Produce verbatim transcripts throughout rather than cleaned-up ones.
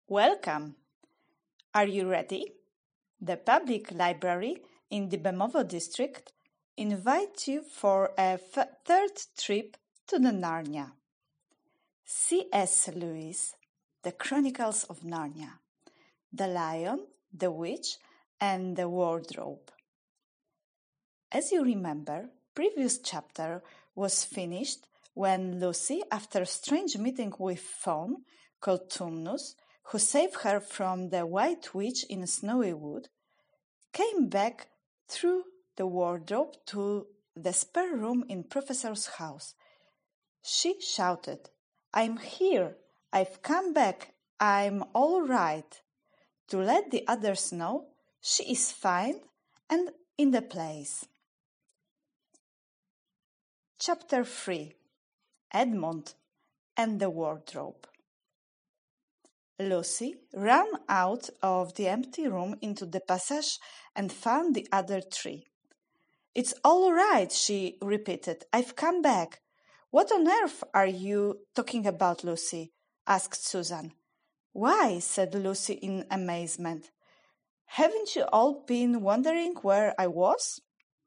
Welcome! Are you ready? The public library in the Bemowo district invites you for a f- third trip to the Narnia. C S. Lewis, The Chronicles of Narnia, The Lion, the Witch, and the Wardrobe. As you remember, previous chapter was finished when Lucy, after a strange meeting with Fawn, called Tumnus, who saved her from the White Witch in Snowy Wood, came back through the wardrobe to the spare room in Professor's house. She shouted, "I'm here! I've come back! I'm all right!" to let the others know she is fine and in the place. Chapter three. Edmund and the Wardrobe. Lucy ran out of the empty room into the passage and found the other three. "It's all right," she repeated. "I've come back." "What on earth are you talking about, Lucy?" asked Susan. "Why," said Lucy in amazement. "Haven't you all been wondering where I was?"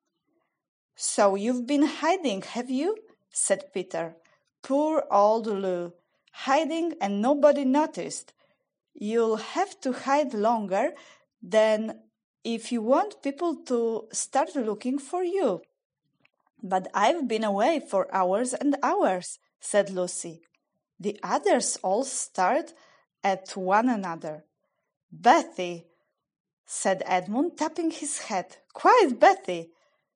"So you've been hiding, have you?" said Peter. "Poor old Lou, hiding and nobody noticed. You'll have to hide longer than if you want people to start looking for you." "But I've been away for hours and hours," said Lucy. The others all stared at one another. "Bethy," said Edmund, tapping his head. "Quiet, Bethy."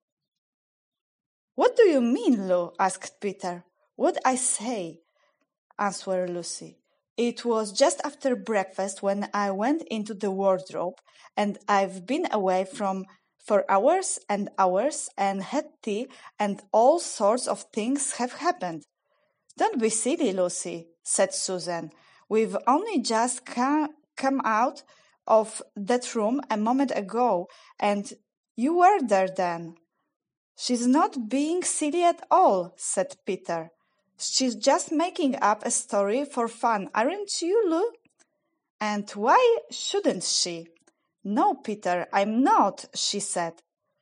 "What do you mean, Lou?" asked Peter. "What I say," answered Lucy. "It was just after breakfast when I went into the wardrobe, and I've been away from for hours and hours and had tea, and all sorts of things have happened." "Don't be silly, Lucy," said Susan. "We've only just ca- come out of that room a moment ago, and you were there then." "She's not being silly at all," said Peter. "She's just making up a story for fun, aren't you, Lou?" "And why shouldn't she?" "No, Peter, I'm not," she said.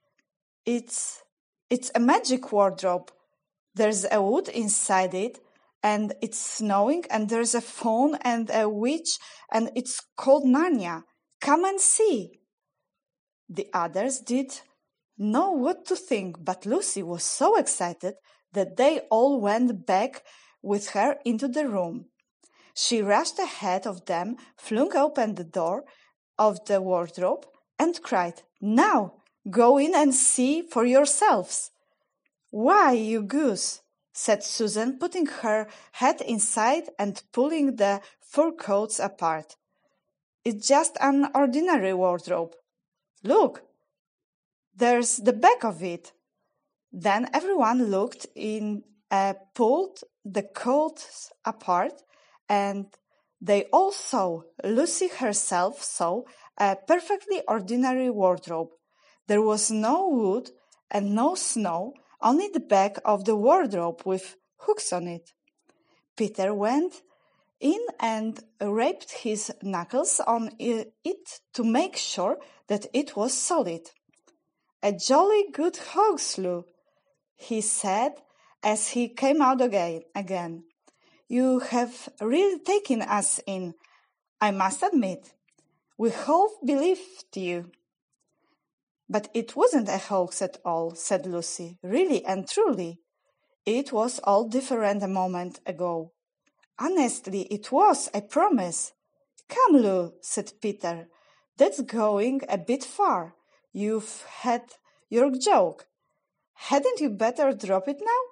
It's it's a magic wardrobe. There's a wood inside it, and it's snowing, and there's a faun and a witch, and it's called Narnia. Come and see." The others did know what to think, but Lucy was so excited that they all went back with her into the room. She rushed ahead of them, flung open the door of the wardrobe, and cried, "Now, go in and see for yourselves." "Why, you goose," said Susan, putting her head inside and pulling the fur coats apart. "It's just an ordinary wardrobe. Look, there's the back of it." Then everyone looked in, uh, pulled the coats apart, and they all saw, Lucy herself saw, a perfectly ordinary wardrobe. There was no wood and no snow, only the back of the wardrobe with hooks on it. Peter went in and rapped his knuckles on it to make sure that it was solid. "A jolly good hoax, Lou," he said as he came out again. again. "You have really taken us in, I must admit. We half believed you." "But it wasn't a hoax at all," said Lucy. "Really and truly. It was all different a moment ago." "Honestly, it was, I promise." "Come, Lou," said Peter. "That's going a bit far. You've had your joke. Hadn't you better drop it now?"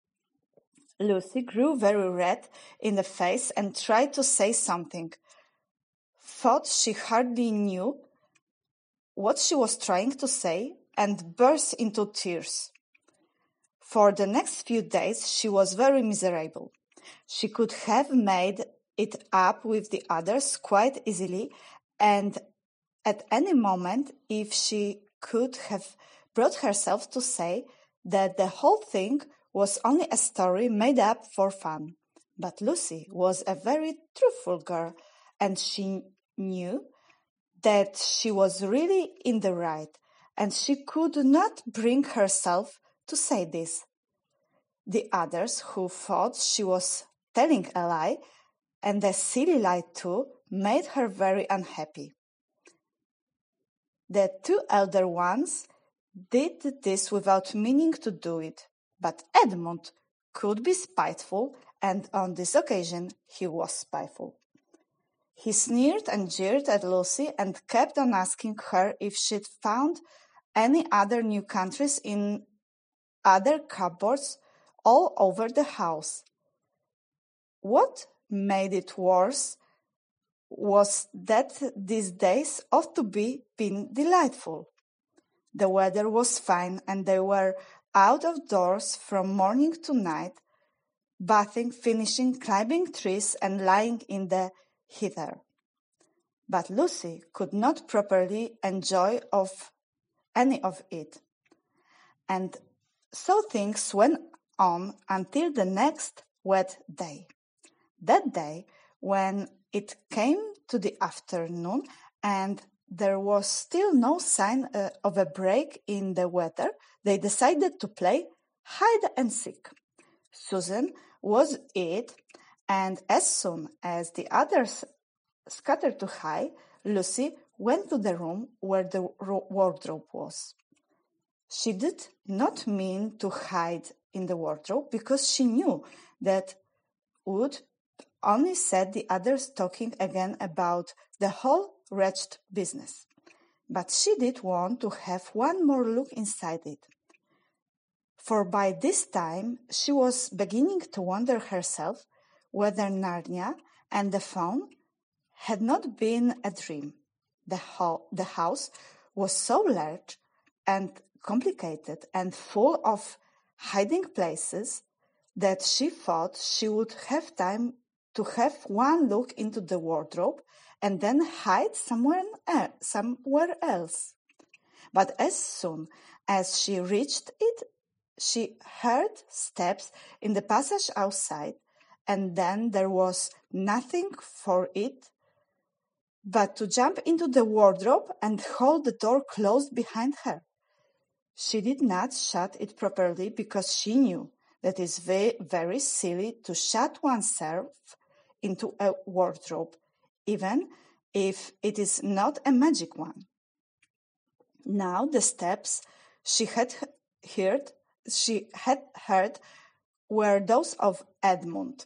Lucy grew very red in the face and tried to say something. Thought she hardly knew what she was trying to say, and burst into tears. For the next few days she was very miserable. She could have made it up with the others quite easily, and at any moment if she could have brought herself to say that the whole thing was only a story made up for fun. But Lucy was a very truthful girl, and she knew that she was really in the right, and she could not bring herself to say this. The others, who thought she was telling a lie, and a silly lie too, made her very unhappy. The two elder ones did this without meaning to do it, but Edmund could be spiteful, and on this occasion he was spiteful. He sneered and jeered at Lucy and kept on asking her if she'd found any other new countries in other cupboards all over the house. What made it worse was that these days ought to be been delightful. The weather was fine, and they were out of doors from morning to night, bathing, finishing, climbing trees, and lying in the heather. But Lucy could not properly enjoy of any of it. And so things went on until the next wet day. That day, when it came to the afternoon and there was still no sign uh, of a break in the weather, they decided to play hide and seek. Susan was it, and as soon as the others scattered to hide, Lucy went to the room where the wardrobe was. She did not mean to hide in the wardrobe because she knew that would only set the others talking again about the whole wretched business. But she did want to have one more look inside it. For by this time she was beginning to wonder herself whether Narnia and the faun had not been a dream. The, ho- the house was so large and complicated and full of hiding places that she thought she would have time to have one look into the wardrobe and then hide somewhere, somewhere else. But as soon as she reached it, she heard steps in the passage outside, and then there was nothing for it but to jump into the wardrobe and hold the door closed behind her. She did not shut it properly because she knew that it is very, very silly to shut oneself into a wardrobe, even if it is not a magic one. Now the steps she had heard, she had heard were those of Edmund,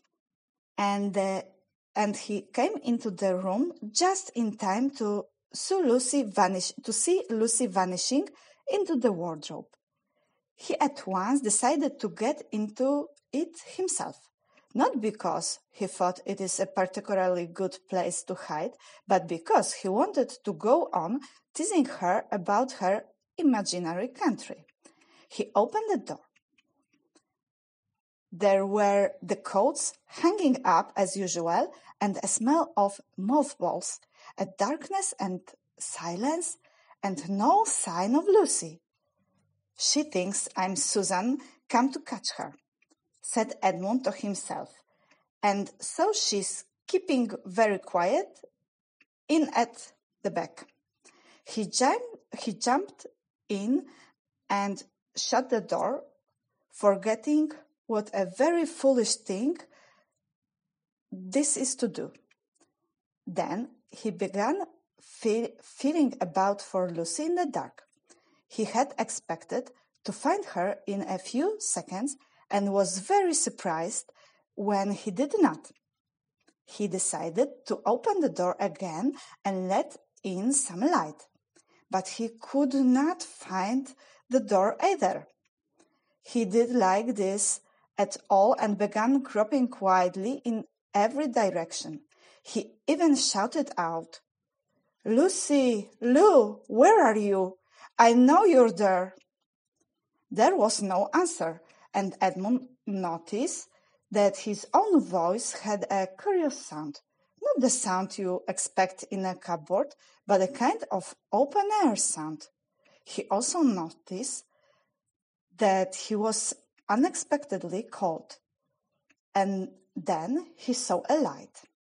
and uh, and he came into the room just in time to see Lucy vanish to see Lucy vanishing into the wardrobe. He at once decided to get into it himself, not because he thought it is a particularly good place to hide, but because he wanted to go on teasing her about her imaginary country. He opened the door. There were the coats hanging up as usual, and a smell of mothballs, a darkness and silence, and no sign of Lucy. "She thinks I'm Susan come to catch her," said Edmund to himself, "and so she's keeping very quiet in at the back." He jumped, he jumped in and shut the door, forgetting what a very foolish thing this is to do. Then he began feel, feeling about for Lucy in the dark. He had expected to find her in a few seconds and was very surprised when he did not. He decided to open the door again and let in some light, but he could not find the door either. He did like this at all and began groping quietly in every direction. He even shouted out, "Lucy, Lou, where are you? I know you're there." There was no answer, and Edmund noticed that his own voice had a curious sound, not the sound you expect in a cupboard, but a kind of open-air sound. He also noticed that he was unexpectedly cold, and then he saw a light.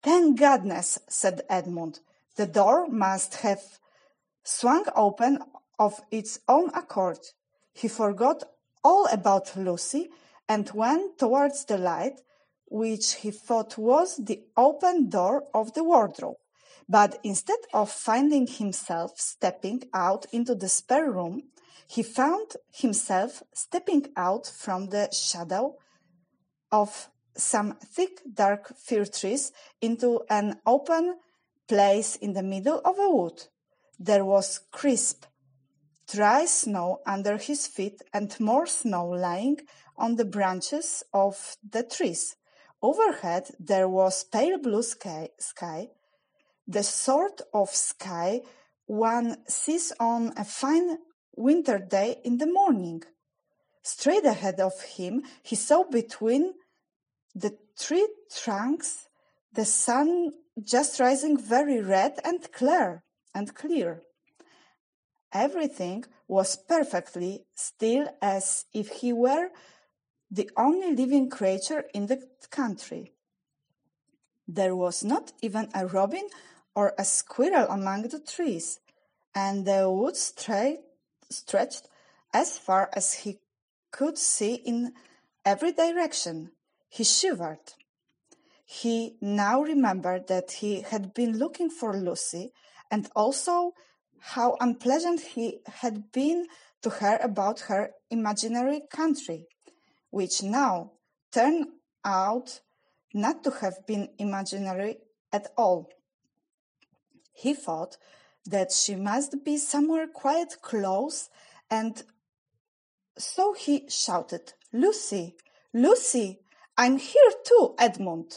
"Thank goodness," said Edmund. "The door must have swung open of its own accord." He forgot all about Lucy and went towards the light, which he thought was the open door of the wardrobe. But instead of finding himself stepping out into the spare room, he found himself stepping out from the shadow of some thick, dark fir trees into an open place in the middle of a wood. There was crisp, dry snow under his feet and more snow lying on the branches of the trees. Overhead there was pale blue sky, sky, the sort of sky one sees on a fine winter day in the morning. Straight ahead of him he saw between the tree trunks the sun just rising very red and clear and clear. Everything was perfectly still, as if he were the only living creature in the country. There was not even a robin or a squirrel among the trees, and the woods straight, stretched as far as he could see in every direction. He shivered. He now remembered that he had been looking for Lucy, and also how unpleasant he had been to her about her imaginary country, which now turned out not to have been imaginary at all. He thought that she must be somewhere quite close, and so he shouted, "Lucy, Lucy, I'm here too, Edmund."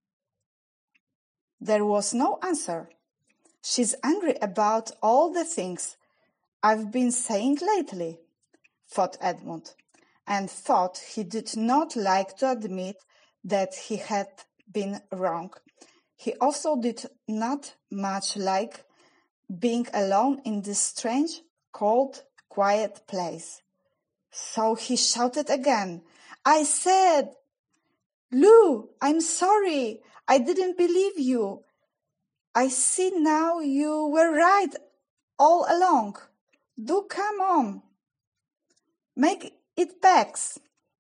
There was no answer. "She's angry about all the things I've been saying lately," thought Edmund, and thought he did not like to admit that he had been wrong. He also did not much like being alone in this strange, cold, quiet place. So he shouted again, "I said, Lou, I'm sorry. I didn't believe you. I see now you were right all along. Do come on. Make it packs."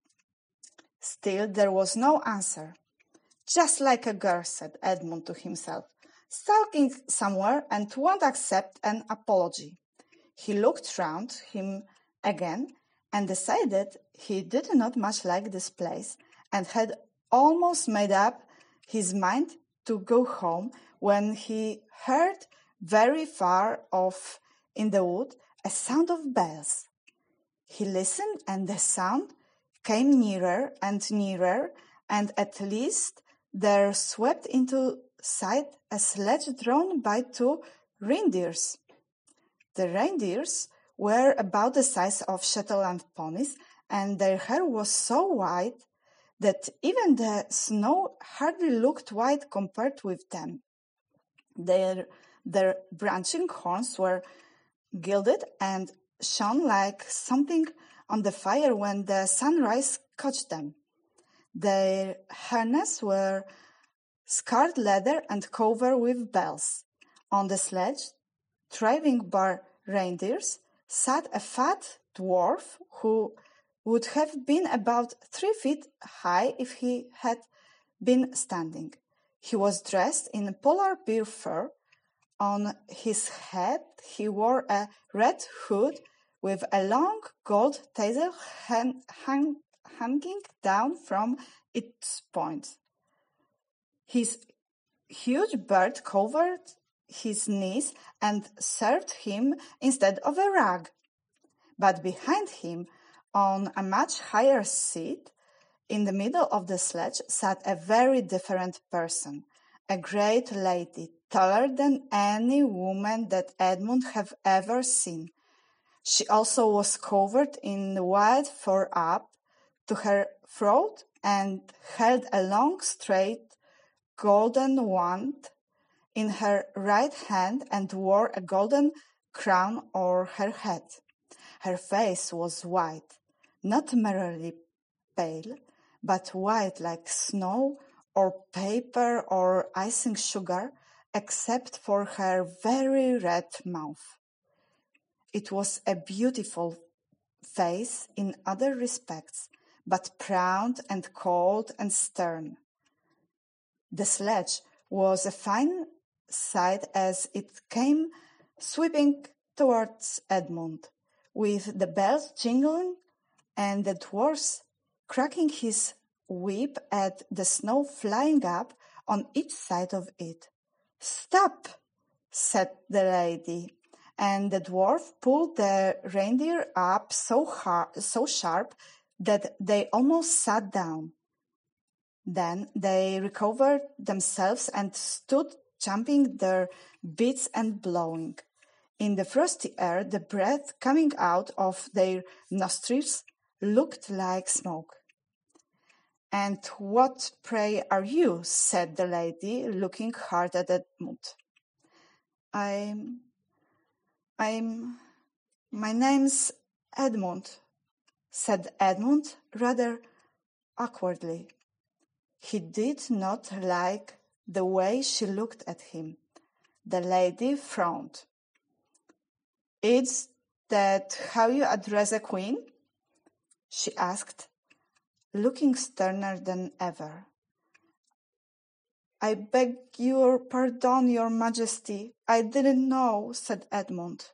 Still there was no answer. "Just like a girl," said Edmund to himself, "sulking somewhere and won't accept an apology." He looked round him again and decided he did not much like this place, and had almost made up his mind to go home when he heard very far off in the wood a sound of bells. He listened, and the sound came nearer and nearer, and at least there swept into sight a sledge drawn by two reindeers. The reindeers were about the size of Shetland ponies, and their hair was so white that even the snow hardly looked white compared with them. Their, their branching horns were gilded and shone like something on the fire when the sunrise caught them. Their harness were scarred leather and covered with bells. On the sledge, driving bar reindeers, sat a fat dwarf who would have been about three feet high if he had been standing. He was dressed in polar bear fur. On his head he wore a red hood with a long gold tassel hang, hang, hanging down from its point. His huge beard covered his knees and served him instead of a rug. But behind him, on a much higher seat, in the middle of the sledge, sat a very different person, a great lady, taller than any woman that Edmund had ever seen. She also was covered in white fur up to her throat and held a long, straight, golden wand in her right hand and wore a golden crown on her head. Her face was white, not merely pale, but white like snow or paper or icing sugar, except for her very red mouth. It was a beautiful face in other respects, but proud and cold and stern. The sledge was a fine sight as it came sweeping towards Edmund, with the bells jingling and the dwarf cracking his whip at the snow flying up on each side of it. "Stop!" said the lady, and the dwarf pulled the reindeer up so hard, so sharp that they almost sat down. Then they recovered themselves and stood champing their bits and blowing. In the frosty air, the breath coming out of their nostrils looked like smoke. "And what, pray, are you?" said the lady, looking hard at Edmund. I'm, I'm, my name's Edmund, said Edmund rather awkwardly. He did not like the way she looked at him. The lady frowned. "Is that how you address a queen?" she asked, looking sterner than ever. "I beg your pardon, your majesty. I didn't know," said Edmund.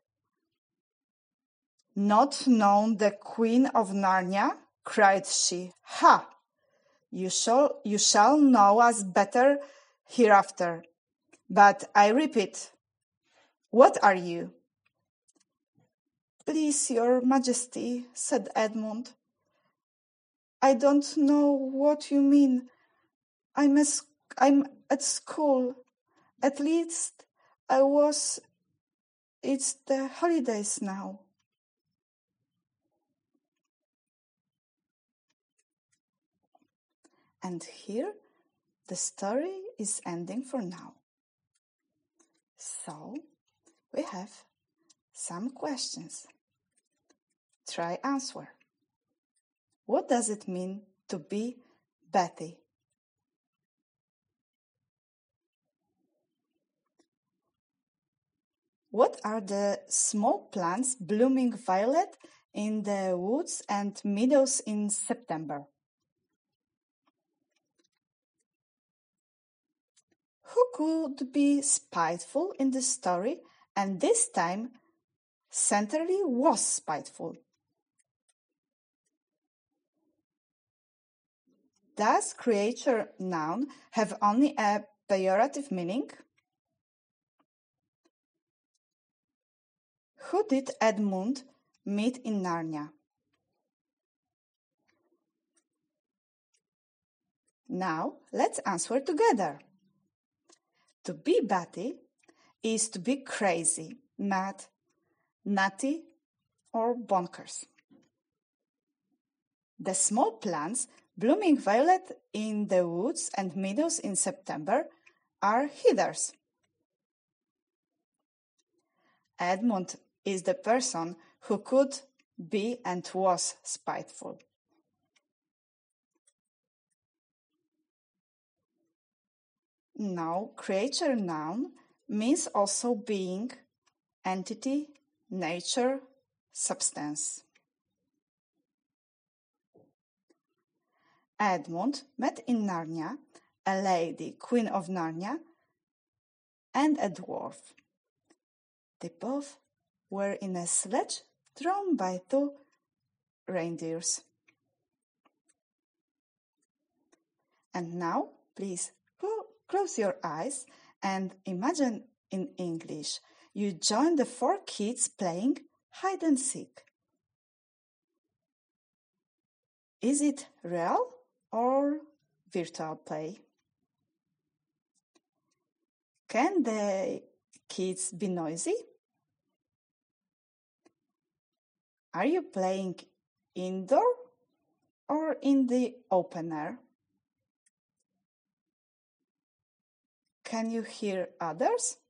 "Not known the Queen of Narnia?" cried she. "Ha! You shall, you shall know us better hereafter. But I repeat, what are you?" "Please, your majesty," said Edmund, "I don't know what you mean. I'm, a, I'm at school. At least I was. It's the holidays now." And here the story is ending for now. So we have some questions. Try answer. What does it mean to be Betty? What are the small plants blooming violet in the woods and meadows in September? Who could be spiteful in the story and this time Centerly was spiteful? Does creature noun have only a pejorative meaning? Who did Edmund meet in Narnia? Now let's answer together. To be Betty is to be crazy, mad, nutty, or bonkers. The small plants blooming violet in the woods and meadows in September are heathers. Edmund is the person who could be and was spiteful. Now, creature noun means also being, entity, nature, substance. Edmund met in Narnia a lady, Queen of Narnia, and a dwarf. They both were in a sledge drawn by two reindeers. And now, please close your eyes and imagine in English you join the four kids playing hide and seek. Is it real or virtual play? Can the kids be noisy? Are you playing indoor or in the open air? Can you hear others?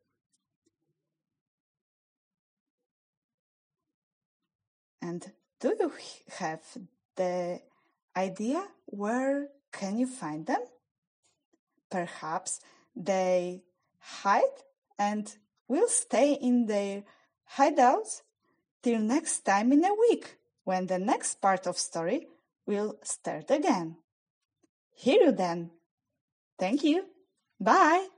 And do you have the idea where can you find them? Perhaps they hide and will stay in their hideouts till next time in a week, when the next part of story will start again. Hear you then. Thank you. Bye.